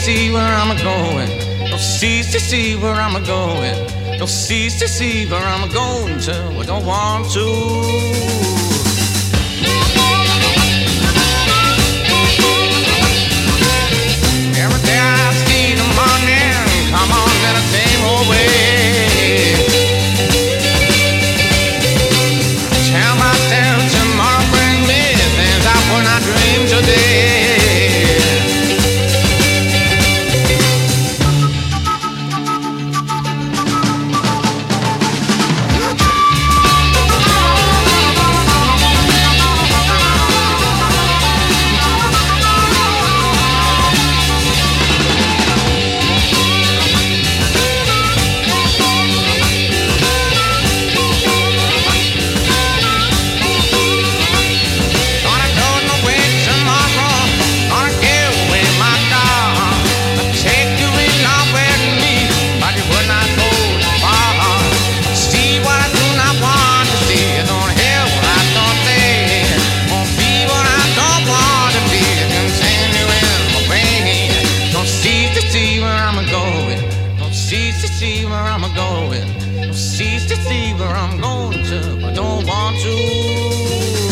see where I'm going. Don't cease to see where I'm going. Don't cease to see where I'm going till I don't want to. Every day I see the morning come on in the same old way. Tell myself tomorrow bring me things I would not dream today. Cease to see where I'm going to, I don't want to.